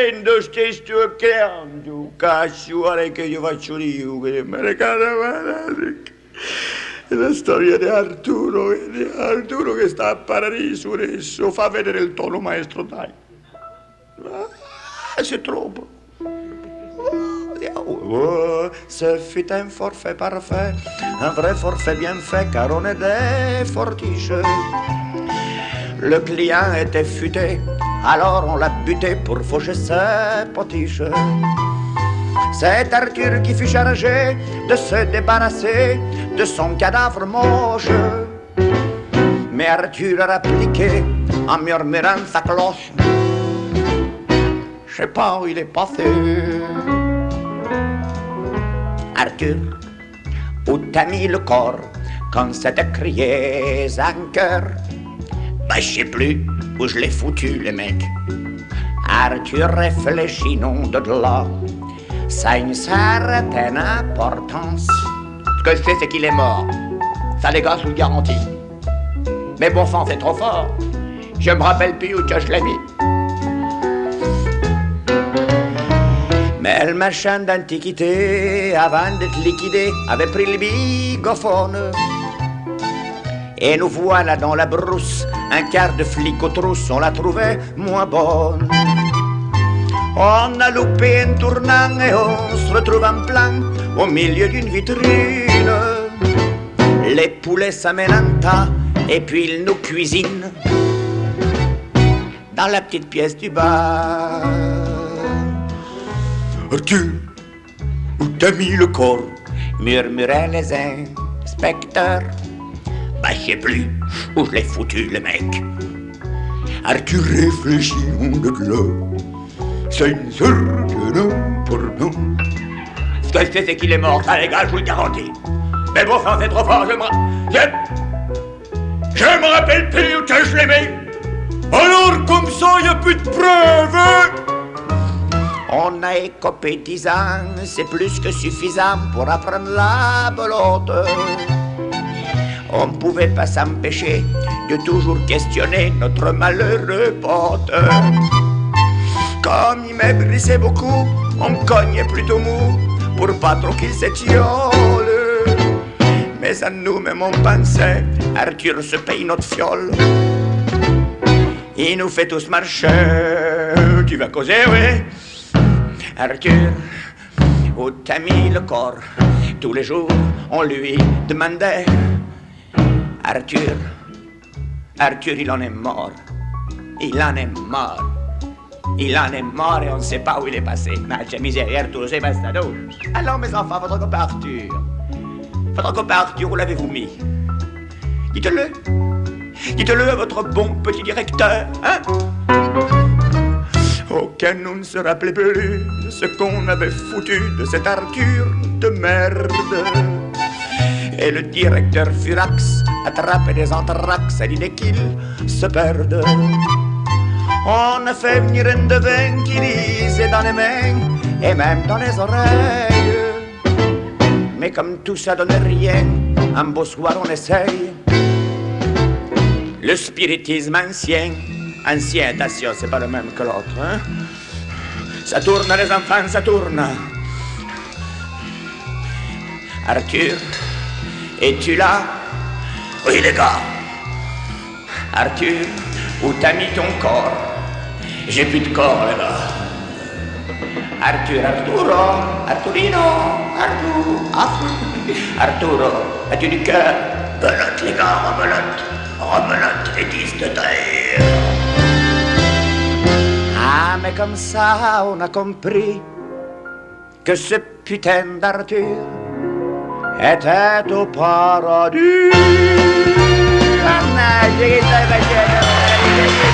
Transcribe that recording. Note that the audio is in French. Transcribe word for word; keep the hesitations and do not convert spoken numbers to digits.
scendo stesso creando, cacciare che io faccio io, che me ne cade. La storia di Arturo, di Arturo che sta a paradiso adesso, fa vedere il tono maestro, dai. Ah, c'est troppo. Oh, ce fut un forfait parfait, un vrai forfait bien fait, car on est des fortiches. Le client était futé, alors on l'a buté pour faucher ses potiches. C'est Arthur qui fut chargé de se débarrasser de son cadavre moche. Mais Arthur a appliqué en murmurant sa cloche. Je sais pas où il est passé. Arthur, où t'as mis le corps quand ça t'a crié en cœur? Ben, je sais plus où je l'ai foutu, le mec. Arthur réfléchit, non de là. Ça a une certaine importance. Ce que je sais, c'est qu'il est mort. Ça, les gars, je vous le garantis. Mais bon sang, c'est trop fort. Je me rappelle plus où que je l'ai mis. Mais le marchand d'antiquité, avant d'être liquidé, avait pris le bigophone. Et nous voilà dans la brousse, un quart de flic aux trousses, on la trouvait moins bonne. On a loupé un tournant et on se retrouve en plein au milieu d'une vitrine. Les poulets s'amènent en tas et puis ils nous cuisinent dans la petite pièce du bas. Arthur, où t'as mis le corps? Murmuraient les inspecteurs. Ben, je sais plus où je l'ai foutu, le mec. Arthur réfléchit, on de là. C'est une certaine importance. Ce que je sais, c'est qu'il est mort, ça, les gars, je vous le garantis. Mais bon sang, c'est trop fort, je me... Je, je me rappelle plus où que je l'ai mis. Alors, comme ça, y a plus de preuves. On a écopé dix ans, c'est plus que suffisant pour apprendre la belote. On pouvait pas s'empêcher de toujours questionner notre malheureux pote. Comme il m'a brisé beaucoup, on me cognait plutôt mou pour pas trop qu'il s'étiole. Mais à nous même on pensait, Arthur se paye notre fiole. Il nous fait tous marcher. Tu vas causer, oui? Arthur, où t'as mis le corps? Tous les jours on lui demandait. Arthur, Arthur il en est mort. Il en est mort. Il en est mort et on ne sait pas où il est passé. Malgré misère, Arthur, c'est bastado. Alors mes enfants, votre copain Arthur. Votre copain Arthur, où l'avez-vous mis? Dites-le. Dites-le à votre bon petit directeur, hein? Aucun nous ne se rappelait plus de ce qu'on avait foutu de cet Arthur de merde. Et le directeur Furax attrapait des anthrax à l'idée qu'il se perde. On a fait venir un devin qui lisait dans les mains et même dans les oreilles. Mais comme tout ça donne rien, un beau soir on essaye. Le spiritisme ancien, ancien, attention, c'est pas le même que l'autre, hein? Ça tourne les enfants, ça tourne. Arthur, es-tu là? Oui les gars. Arthur, où t'as mis ton corps? J'ai plus de corps les gars. Arthur, Arturo, Arturino, Arthur, Arthur, Arturo, as-tu du cœur? Belote les gars, rebelote, rebelote les dix de terre. Ah mais comme ça on a compris que ce putain d'Arthur était au paradis.